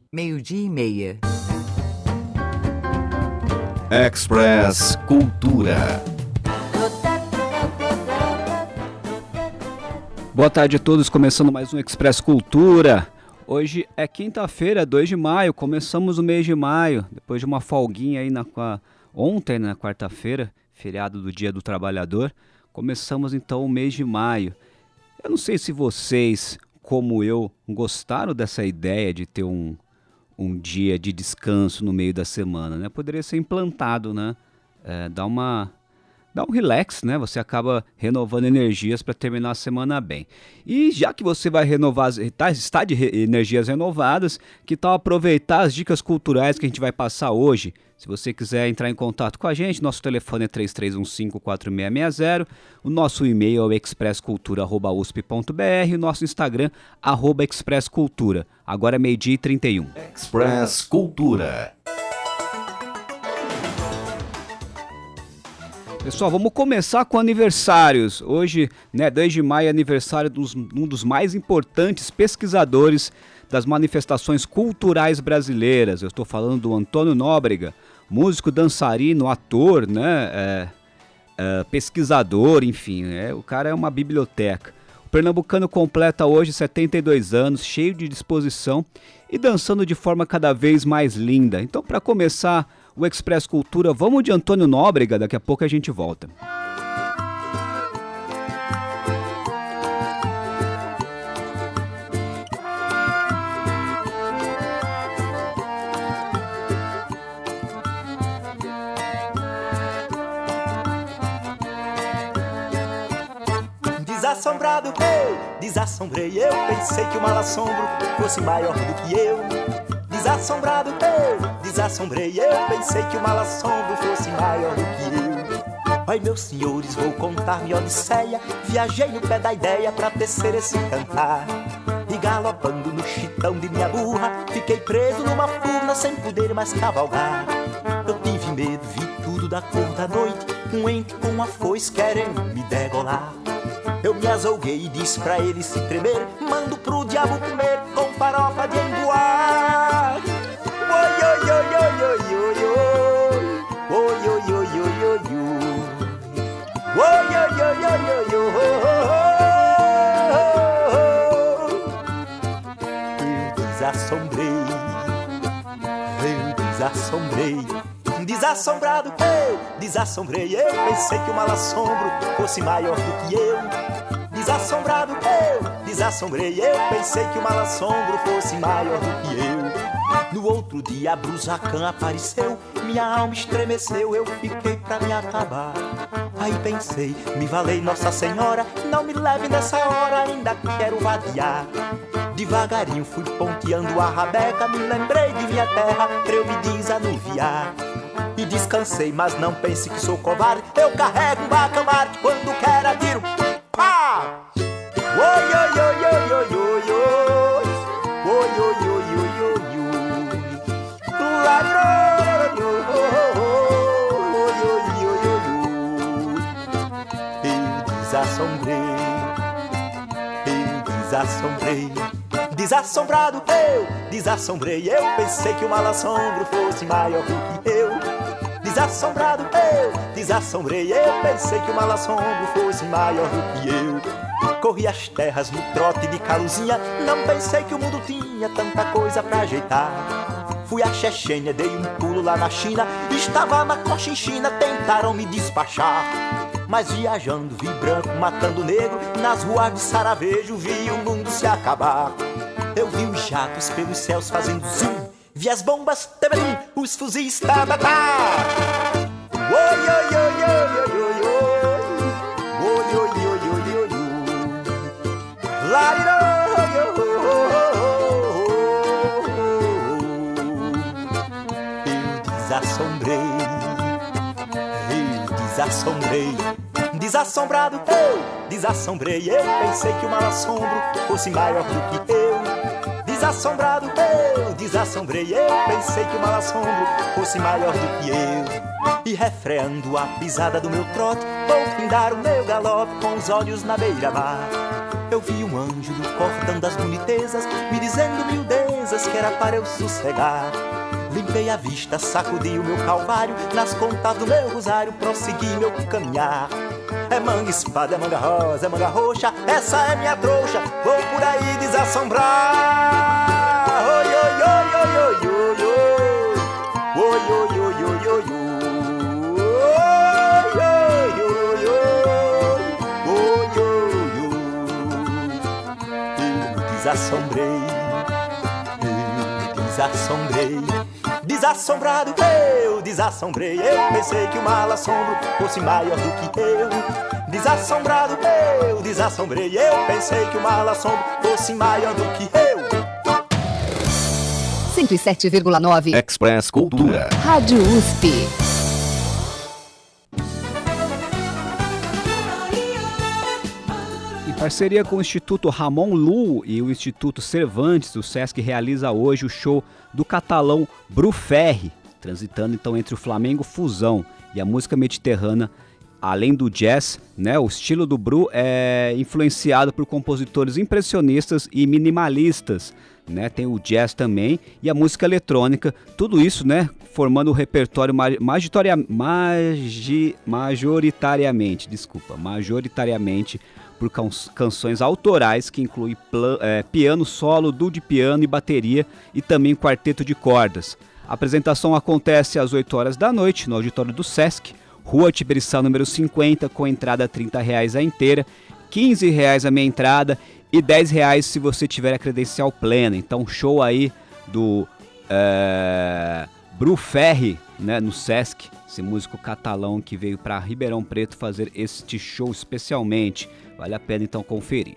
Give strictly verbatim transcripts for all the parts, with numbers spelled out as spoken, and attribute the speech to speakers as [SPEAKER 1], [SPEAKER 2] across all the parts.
[SPEAKER 1] Meio-dia e meia.
[SPEAKER 2] Express Cultura.
[SPEAKER 3] Boa tarde a todos, começando mais um Express Cultura. Hoje é quinta-feira, dois de maio, começamos o mês de maio, depois de uma folguinha aí na, ontem, na quarta-feira, feriado do Dia do Trabalhador, começamos então o mês de maio. Eu não sei se vocês, como eu, gostaram dessa ideia de ter um, um dia de descanso no meio da semana, né? Poderia ser implantado, né? É, dá uma... Dá um relax, né? Você acaba renovando energias para terminar a semana bem. E já que você vai renovar, tá, está de re, energias renovadas, que tal aproveitar as dicas culturais que a gente vai passar hoje? Se você quiser entrar em contato com a gente, nosso telefone é três três um cinco, quatro seis seis zero, o nosso e-mail é o expresscultura arroba u s p ponto b r, o nosso Instagram, arroba expresscultura. Agora é meio-dia e trinta e um.
[SPEAKER 2] Express Cultura.
[SPEAKER 3] Pessoal, vamos começar com aniversários. Hoje, né, dois de maio, é aniversário de um dos mais importantes pesquisadores das manifestações culturais brasileiras. Eu estou falando do Antônio Nóbrega, músico, dançarino, ator, né, é, é, pesquisador, enfim, é, o cara é uma biblioteca. O pernambucano completa hoje setenta e dois anos, cheio de disposição e dançando de forma cada vez mais linda. Então, para começar o Express Cultura, vamos de Antônio Nóbrega, daqui a pouco a gente volta.
[SPEAKER 4] Desassombrado, eu desassombrei, eu pensei que o mal assombro fosse maior do que eu. Desassombrado, eu desassombrei, eu pensei que o mal assombro fosse maior do que eu. Ai, meus senhores, vou contar minha odisseia. Viajei no pé da ideia pra tecer esse cantar. E galopando no chitão de minha burra, fiquei preso numa furna sem poder mais cavalgar. Eu tive medo, vi tudo da cor da noite, um ente com uma foice querendo me degolar. Eu me azouguei e disse pra ele se tremer, mando pro diabo comer com farofa de emboar. Oi, oi, oi, oi, oi, oi, oi. Oi, oi, oi, oi, oi, oi. Oi, oi, oi, oi, oi, oi. Eu desassombrei, eu desassombrei. Desassombrado, eu desassombrei, eu pensei que o mal assombro fosse maior do que eu. Desassombrado, eu desassombrei, eu pensei que o mal assombro fosse maior do que eu. No outro dia a Brusacã apareceu, minha alma estremeceu, eu fiquei pra me acabar. Aí pensei, me valei Nossa Senhora, não me leve nessa hora, ainda quero vadiar. Devagarinho fui ponteando a rabeca, me lembrei de minha terra pra eu me desanuviar. E descansei, mas não pense que sou covarde, eu carrego um bacamarte quando quero atiro. Pá! Oi, oi, oi, oi, oi, oi, oi. Oi, oi, oi, oi, oi, oi. Larirô, oi, oi, oi, oi, oi. Eu desassombrei, eu desassombrei. Desassombrado, eu desassombrei, eu pensei que o mal assombro fosse maior do que eu. Desassombrado, eu desassombrei, eu pensei que o mal assombro fosse maior do que eu. Corri as terras no trote de caluzinha, não pensei que o mundo tinha tanta coisa pra ajeitar. Fui a Chechênia, dei um pulo lá na China, estava na Cochinchina, tentaram me despachar. Mas viajando, vi branco matando negro, nas ruas de Saravejo vi o mundo se acabar. Eu vi os jatos pelos céus fazendo zoom, vi as bombas, tebelim, os fuzis, tá, tá, tá. Oi, oi, oi, oi, oi, oi, oi. Oi, oi, oi, oi, oi, oi. Larirô, oi, oi, oi. Eu desassombrei, eu desassombrei. Desassombrado, eu desassombrei, eu pensei que o mal assombro fosse maior do que eu. Desassombrado, eu desassombrei, eu pensei que o mal assombro fosse maior do que eu. E refreando a pisada do meu trote, vou findar o meu galope com os olhos na beira-mar. eu vi um anjo do cordão das bonitezas me dizendo miudezas que era para eu sossegar. Limpei a vista, sacudi o meu calvário, nas contas do meu rosário prossegui meu caminhar. É manga espada, é manga rosa, é manga roxa, essa é minha trouxa, vou por aí desassombrar. Oi, oi, oi, oi, oi, oi, oi, oi, oi, oi, oi, oi, desassombrei, eu desassombrei, desassombrado eu desassombrei. Eu pensei que o mal assombro fosse maior do que eu. Desassombrado eu desassombrei. Eu pensei que o mal assombro fosse maior do que eu.
[SPEAKER 1] cento e sete vírgula nove
[SPEAKER 2] Express Cultura.
[SPEAKER 1] Rádio U S P.
[SPEAKER 3] Em parceria com o Instituto Ramon Llull e o Instituto Cervantes, o Sesc realiza hoje o show do catalão Bru Ferry, transitando então entre o flamengo fusão e a música mediterrânea. Além do jazz, né, o estilo do Bru é influenciado por compositores impressionistas e minimalistas, né, tem o jazz também e a música eletrônica, tudo isso, né, formando o repertório majoritaria, magi, majoritariamente, desculpa, majoritariamente por can, canções autorais que incluem plan, é, piano solo, duo de piano e bateria e também quarteto de cordas. A apresentação acontece às oito horas da noite no auditório do Sesc, Rua Tibiriçá, número cinquenta, com entrada trinta reais a inteira, quinze reais a meia entrada e dez reais se você tiver a credencial plena. Então, show aí do é, Bru Ferry, né, no Sesc, esse músico catalão que veio para Ribeirão Preto fazer este show especialmente. Vale a pena então conferir.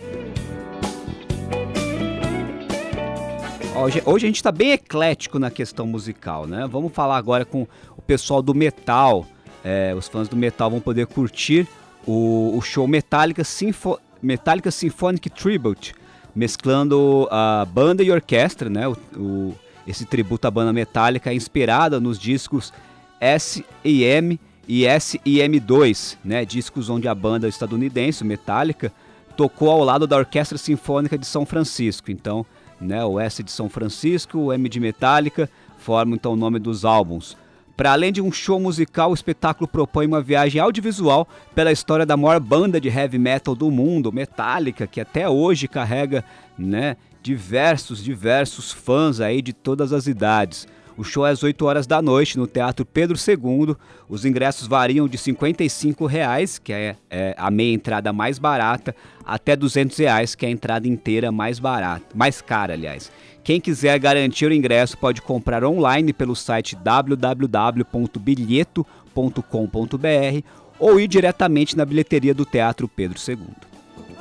[SPEAKER 3] Hoje, hoje a gente está bem eclético na questão musical, né? Vamos falar agora com o pessoal do metal. É, os fãs do metal vão poder curtir o, o show Metallica, Sinfo, Metallica Symphonic Tribute, mesclando a banda e orquestra, né? O, o, esse tributo à banda Metallica é inspirado nos discos S e M e S e M dois, né? Discos onde a banda estadunidense, Metallica, tocou ao lado da Orquestra Sinfônica de São Francisco. Então, né, o S de São Francisco, o M de Metallica, formam então o nome dos álbuns. Para além de um show musical, o espetáculo propõe uma viagem audiovisual pela história da maior banda de heavy metal do mundo, Metallica, que até hoje carrega, né, diversos, diversos fãs aí de todas as idades. O show é às oito horas da noite no Teatro Pedro segundo. Os ingressos variam de cinquenta e cinco reais, que é, é a meia entrada mais barata, até duzentos reais, que é a entrada inteira mais barata, mais cara, aliás. Quem quiser garantir o ingresso pode comprar online pelo site w w w ponto bilheto ponto com ponto b r ou ir diretamente na bilheteria do Teatro Pedro segundo.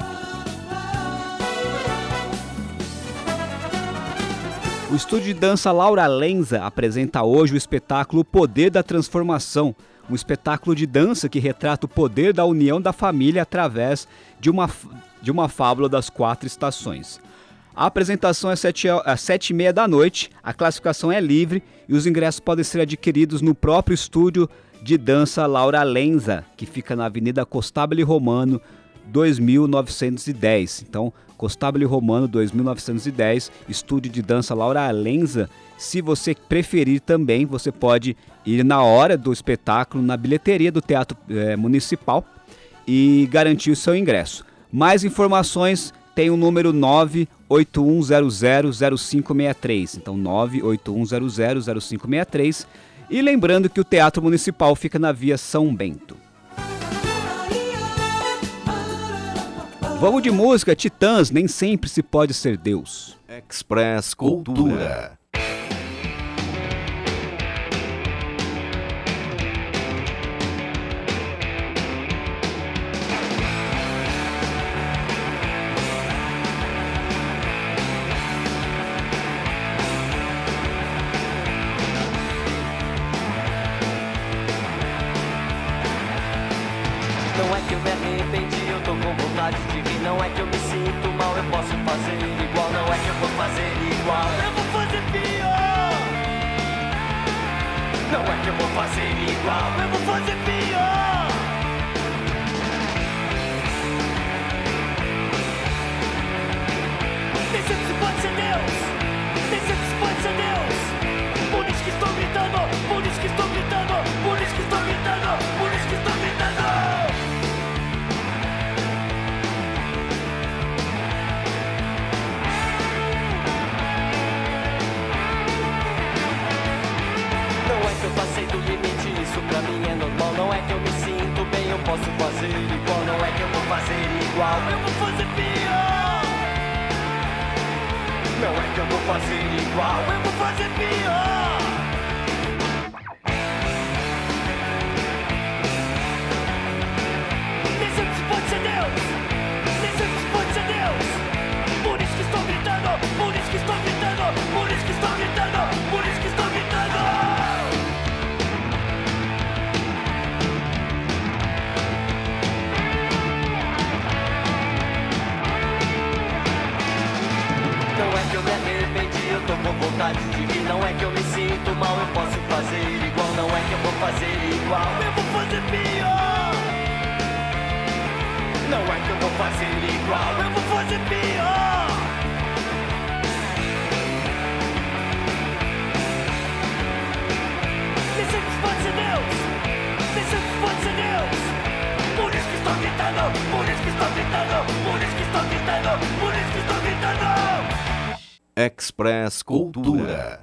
[SPEAKER 3] O estúdio de dança Laura Lenza apresenta hoje o espetáculo Poder da Transformação, um espetáculo de dança que retrata o poder da união da família através de uma, de uma fábula das quatro estações. A apresentação é às sete e meia da noite, a classificação é livre e os ingressos podem ser adquiridos no próprio estúdio de dança Laura Lenza, que fica na Avenida Costabile Romano, dois mil novecentos e dez. Então, Costabile Romano, dois mil novecentos e dez, estúdio de dança Laura Lenza. Se você preferir também, você pode ir na hora do espetáculo na bilheteria do Teatro é, Municipal e garantir o seu ingresso. Mais informações tem o número nove oito um zero zero zero cinco seis três. Então, nove oito um zero zero zero cinco seis três. E lembrando que o Teatro Municipal fica na Via São Bento. Vamos de música, Titãs, Nem Sempre Se Pode Ser Deus.
[SPEAKER 2] Express Cultura.
[SPEAKER 5] Não é que eu me arrependi, eu tô com vontade de rir. Não é que eu me sinto mal, eu posso fazer igual. Não é que eu vou fazer igual, eu vou fazer pior. Não é que eu vou fazer igual, eu vou fazer pior. ser Deus, nem sempre pode ser Deus. Por isso que estou gritando, por isso que estou gritando, por isso que estou gritando, por isso que estou gritando. Não é que eu passei do limite, isso pra mim é normal. Não é que eu me sinto bem, eu posso fazer igual. Não é que eu vou fazer igual, eu vou fazer pior. Não é que eu vou fazer igual, eu vou fazer pior. Nem sempre pode ser Deus, nem sempre pode ser Deus. Por isso que estou gritando, por isso que estou gritando, por isso que estou gritando, por isso que estou gritando. Não é que eu me arrependi, eu tô com vontade de rir. Não é que eu me sinto mal, eu posso fazer igual. Não é que eu vou fazer igual, eu vou fazer pior. Não é que eu vou fazer igual, eu vou fazer pior. Nem sempre pode ser Deus, nem sempre pode ser Deus. Por isso que estou gritando, por isso que estou gritando, por isso que estou gritando, por isso que estou gritando.
[SPEAKER 2] Express Cultura.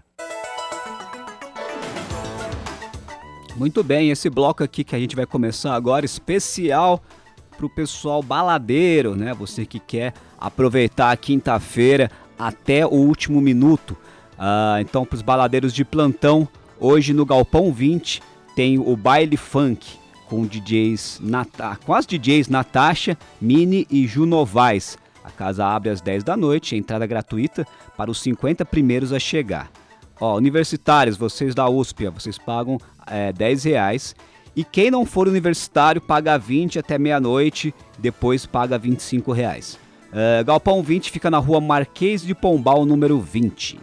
[SPEAKER 3] Muito bem, esse bloco aqui que a gente vai começar agora, especial pro pessoal baladeiro, né? Você que quer aproveitar a quinta-feira até o último minuto. Ah, então, pros baladeiros de plantão, hoje no Galpão vinte tem o Baile Funk com D Js, Nata- com as D Js Natasha, Mini e Ju Novaes. A casa abre às dez da noite, entrada gratuita para os cinquenta primeiros a chegar. Ó, universitários, vocês da U S P, ó, vocês pagam é, dez reais. E quem não for universitário paga vinte até meia-noite, depois paga vinte e cinco reais. Uh, Galpão vinte fica na rua Marquês de Pombal, número vinte.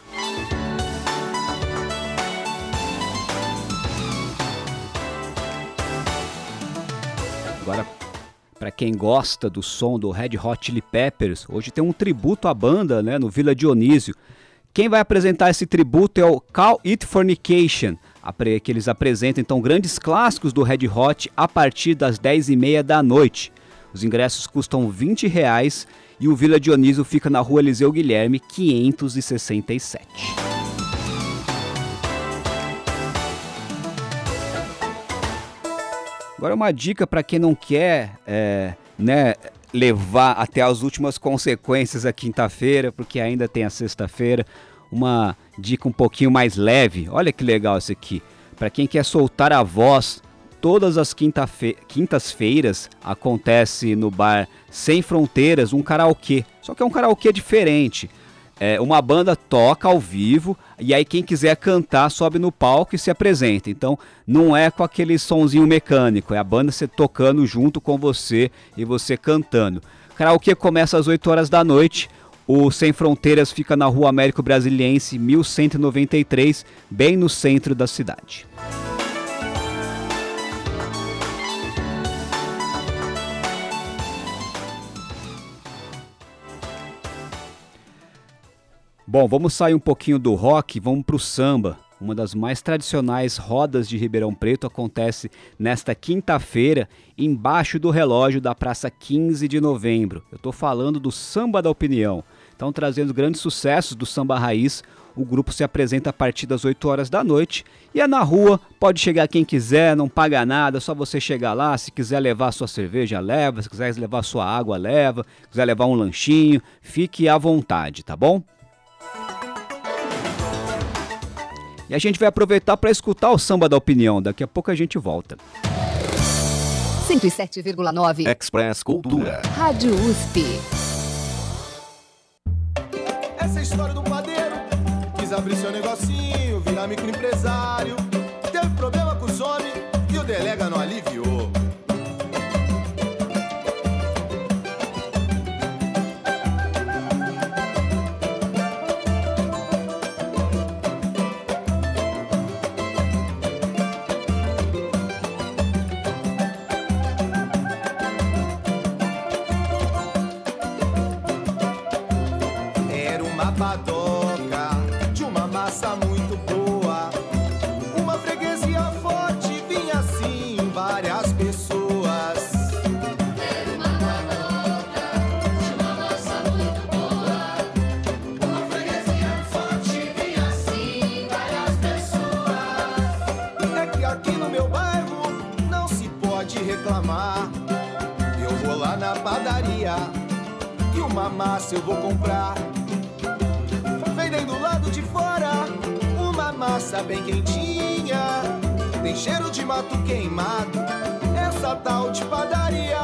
[SPEAKER 3] Agora, para quem gosta do som do Red Hot Chili Peppers, hoje tem um tributo à banda, né, no Vila Dionísio. Quem vai apresentar esse tributo é o Call It Fornication, que eles apresentam então grandes clássicos do Red Hot a partir das dez e meia da noite. Os ingressos custam vinte reais e o Vila Dionísio fica na rua Eliseu Guilherme, quinhentos e sessenta e sete. Agora uma dica para quem não quer é, né, levar até as últimas consequências a quinta-feira, porque ainda tem a sexta-feira. Uma dica um pouquinho mais leve. Olha que legal isso aqui. Para quem quer soltar a voz, todas as quinta-fe- quintas-feiras acontece no bar Sem Fronteiras um karaokê. Só que é um karaokê diferente. É, uma banda toca ao vivo e aí quem quiser cantar sobe no palco e se apresenta. Então não é com aquele sonzinho mecânico, é a banda se tocando junto com você e você cantando. O karaokê começa às oito horas da noite. O Sem Fronteiras fica na Rua Américo Brasiliense, mil cento e noventa e três, bem no centro da cidade. Bom, vamos sair um pouquinho do rock e vamos para o samba. Uma das mais tradicionais rodas de Ribeirão Preto acontece nesta quinta-feira, embaixo do relógio da Praça quinze de novembro. Eu estou falando do Samba da Opinião. Então, trazendo grandes sucessos do samba raiz, o grupo se apresenta a partir das oito horas da noite e é na rua, pode chegar quem quiser, não paga nada, só você chegar lá, se quiser levar sua cerveja, leva, se quiser levar sua água, leva, se quiser levar um lanchinho, fique à vontade, tá bom? E a gente vai aproveitar para escutar o Samba da Opinião. Daqui a pouco a gente volta.
[SPEAKER 1] cento e sete vírgula nove
[SPEAKER 2] Express Cultura.
[SPEAKER 1] Rádio U S P.
[SPEAKER 6] Essa é a história do padeiro. Quis abrir seu negocinho, virar microempresário. Teve problema com os homens e o delega não aliviou. massa muito boa. Uma freguesia forte vinha assim várias pessoas.
[SPEAKER 7] Era uma padoca de uma massa muito boa. Uma freguesia forte vinha assim várias pessoas.
[SPEAKER 6] É que aqui no meu bairro não se pode reclamar. Eu vou lá na padaria e uma massa eu vou comprar. Vem do lado de fora uma massa bem quentinha. Tem cheiro de mato queimado essa tal de padaria.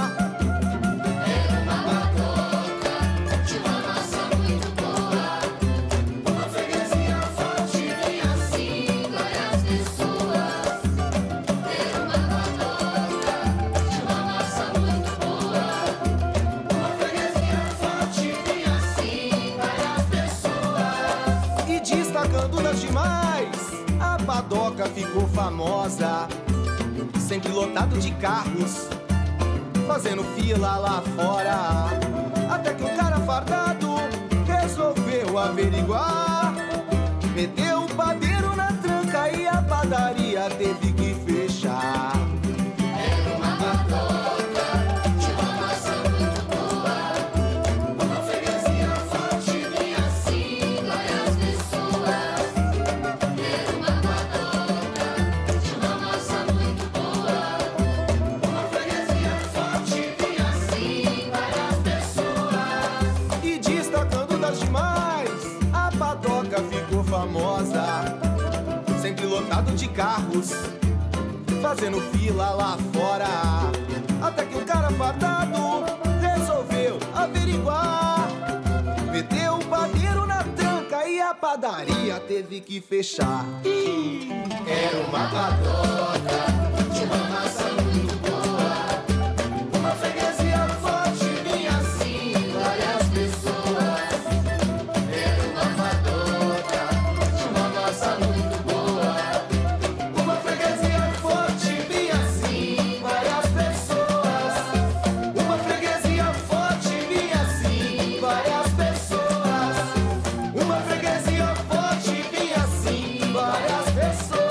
[SPEAKER 7] Era uma padoca de uma massa muito boa. Uma freguesia forte vinha assim várias pessoas. Era uma padoca de uma massa muito boa. Uma freguesia forte vinha assim várias pessoas.
[SPEAKER 6] E destacando das demais, a padoca ficou famosa. Sempre lotado de carros, fazendo fila lá fora. Até que um cara fardado resolveu averiguar. Meteu o padeiro na tranca e a padaria teve que fechar.
[SPEAKER 7] Era uma padoca de uma massa muito boa. Uma freguesia forte vinha assim várias pessoas. Era uma padoca de uma massa muito boa. Uma freguesia forte vinha assim várias pessoas.
[SPEAKER 6] E destacando das demais, a padoca ficou famosa. Sempre lotado de carros, fazendo fila lá fora. Até que um cara fardado resolveu averiguar. Meteu o padeiro na tranca e a padaria teve que fechar. Ih, era uma padoca
[SPEAKER 7] De uma massa muito boa. Uma freguesia forte vinha assim várias pessoas. Era uma padoca de uma massa muito boa.
[SPEAKER 6] Uma freguesia forte vinha assim várias pessoas. Uma freguesia forte vinha assim várias pessoas. Uma freguesia forte vinha assim várias pessoas.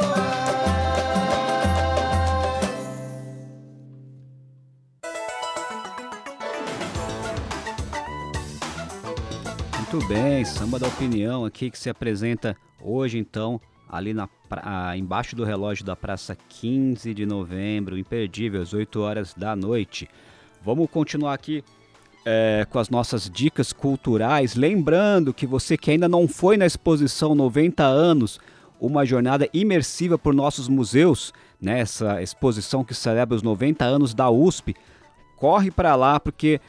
[SPEAKER 3] Muito bem, Samba da Opinião aqui que se apresenta hoje então ali na pra- ah, embaixo do relógio da Praça quinze de Novembro, imperdível, às oito horas da noite. Vamos continuar aqui é, com as nossas dicas culturais, lembrando que você que ainda não foi na exposição noventa anos, uma jornada imersiva por nossos museus, né, essa exposição que celebra os noventa anos da U S P, corre para lá porque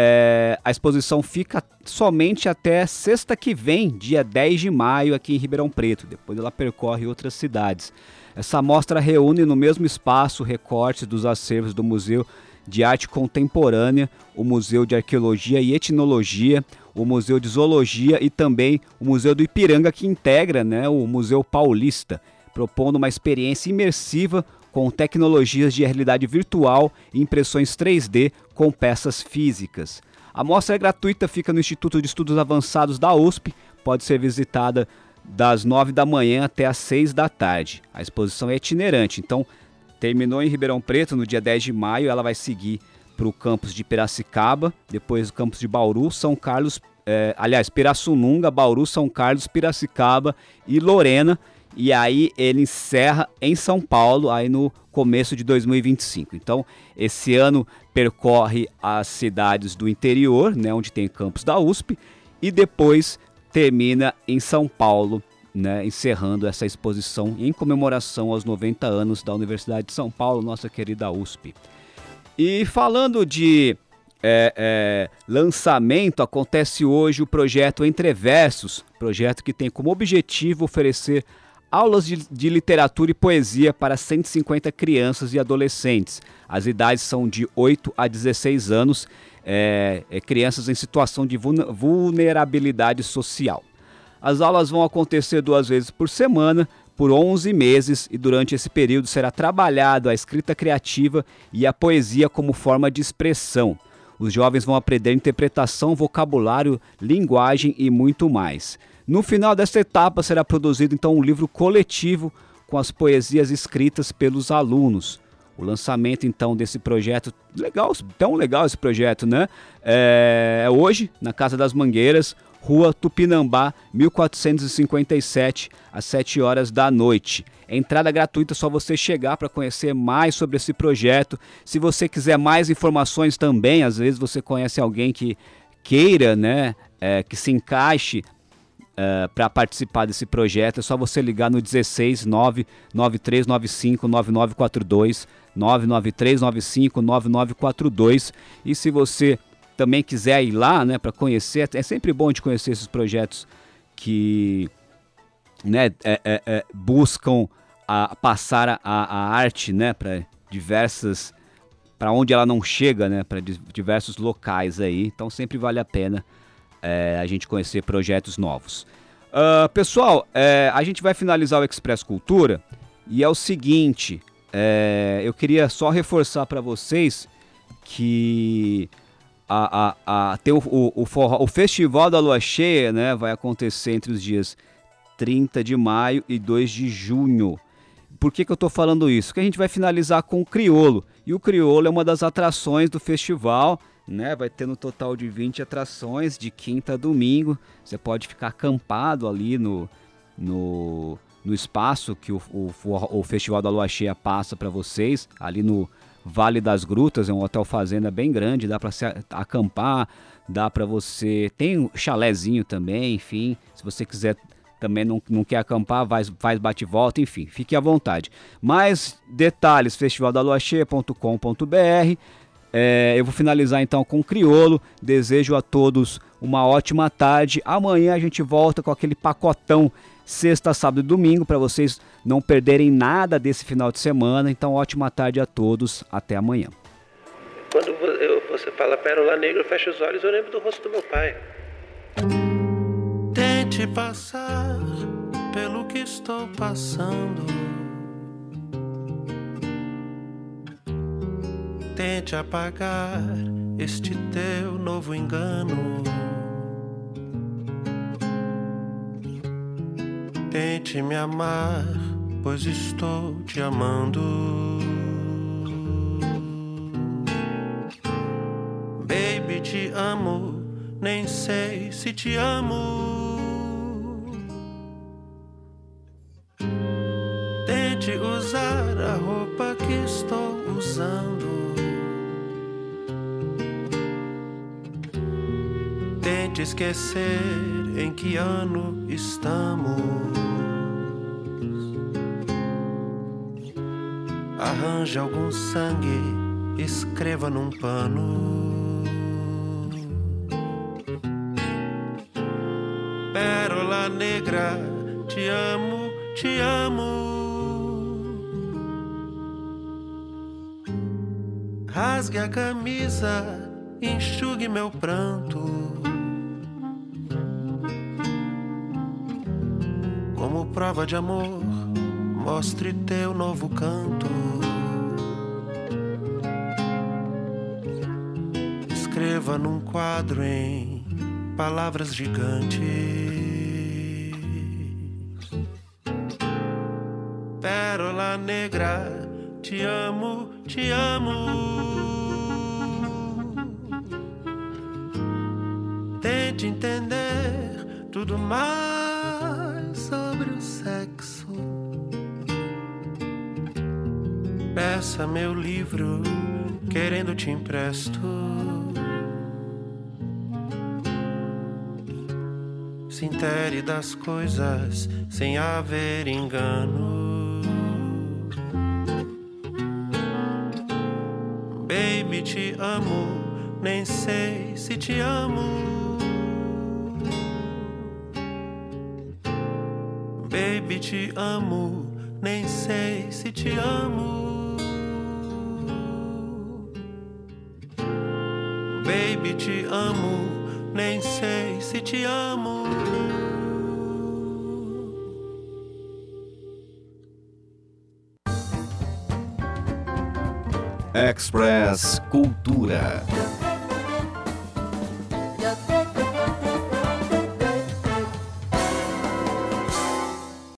[SPEAKER 3] é, a exposição fica somente até sexta que vem, dia dez de maio, aqui em Ribeirão Preto. Depois ela percorre outras cidades. Essa mostra reúne no mesmo espaço recortes dos acervos do Museu de Arte Contemporânea, o Museu de Arqueologia e Etnologia, o Museu de Zoologia e também o Museu do Ipiranga, que integra, né, o Museu Paulista, propondo uma experiência imersiva com tecnologias de realidade virtual e impressões três D com peças físicas. A mostra é gratuita, fica no Instituto de Estudos Avançados da U S P, pode ser visitada das nove da manhã até as seis da tarde. A exposição é itinerante, então terminou em Ribeirão Preto no dia dez de maio, ela vai seguir para o campus de Piracicaba, depois o campus de Bauru, São Carlos, é, aliás, Pirassununga, Bauru, São Carlos, Piracicaba e Lorena. E aí ele encerra em São Paulo, aí no começo de dois mil e vinte e cinco. Então, esse ano percorre as cidades do interior, né, onde tem campus da U S P, e depois termina em São Paulo, né, encerrando essa exposição em comemoração aos noventa anos da Universidade de São Paulo, nossa querida U S P. E falando de é, é, lançamento, acontece hoje o projeto Entreversos, projeto que tem como objetivo oferecer aulas de, de literatura e poesia para cento e cinquenta crianças e adolescentes. As idades são de oito a dezesseis anos, é, é, crianças em situação de vulnerabilidade social. As aulas vão acontecer duas vezes por semana, por onze meses, e durante esse período será trabalhado a escrita criativa e a poesia como forma de expressão. Os jovens vão aprender interpretação, vocabulário, linguagem e muito mais. No final desta etapa será produzido então um livro coletivo com as poesias escritas pelos alunos. O lançamento então desse projeto, legal, tão legal esse projeto, né? É hoje, na Casa das Mangueiras, Rua Tupinambá, mil quatrocentos e cinquenta e sete, às sete horas da noite. Entrada gratuita, só você chegar para conhecer mais sobre esse projeto. Se você quiser mais informações também, às vezes você conhece alguém que queira, né, é, que se encaixe é, para participar desse projeto, é só você ligar no dezesseis nove nove três nove cinco nove nove quatro dois, nove nove três nove cinco nove nove quatro dois. E se você também quiser ir lá, né, para conhecer, é sempre bom de conhecer esses projetos que, né, é, é, é, buscam a, passar a, a arte, né, para diversas, para onde ela não chega, né, para diversos locais aí. Então sempre vale a pena é, a gente conhecer projetos novos. Uh, pessoal, é, a gente vai finalizar o Express Cultura e é o seguinte, é, eu queria só reforçar para vocês que A, a, a, tem o, o, o, forró, o Festival da Lua Cheia, né, vai acontecer entre os dias trinta de maio e dois de junho. Por que que eu estou falando isso? Porque a gente vai finalizar com o Criolo. E o Criolo é uma das atrações do festival, né? Vai ter no total de vinte atrações, de quinta a domingo. Você pode ficar acampado ali no, no, no espaço que o, o, o Festival da Lua Cheia passa para vocês, ali no Vale das Grutas. É um hotel fazenda bem grande, dá para se acampar, dá para você... Tem um chalézinho também, enfim, se você quiser também não, não quer acampar, faz, faz bate-volta, enfim, fique à vontade. Mais detalhes, festival da lua cheia ponto com ponto b r. É, eu vou finalizar então com o Criolo. Desejo a todos uma ótima tarde. Amanhã a gente volta com aquele pacotão sexta, sábado e domingo, para vocês não perderem nada desse final de semana. Então, ótima tarde a todos. Até amanhã.
[SPEAKER 8] Quando eu, você fala Pérola Negra, eu fecho os olhos, eu lembro do rosto do meu pai. Tente passar pelo que estou passando. Tente apagar este teu novo engano. Tente me amar, pois estou te amando. Baby, te amo, nem sei se te amo. Tente usar a roupa que estou usando. Tente esquecer em que ano estamos. Arranje algum sangue, escreva num pano. Pérola negra, te amo, te amo. Rasgue a camisa, enxugue meu pranto. Como prova de amor, mostre teu novo canto. Escreva num quadro em palavras gigantes. Pérola negra, te amo, te amo. Tente entender tudo mais sobre o sexo. Peça meu livro, querendo te empresto. Se intere das coisas sem haver engano. Baby, te amo, nem sei se te amo. Baby, te amo, nem sei se te amo. Baby, te amo, nem sei se te amo.
[SPEAKER 2] Express Cultura.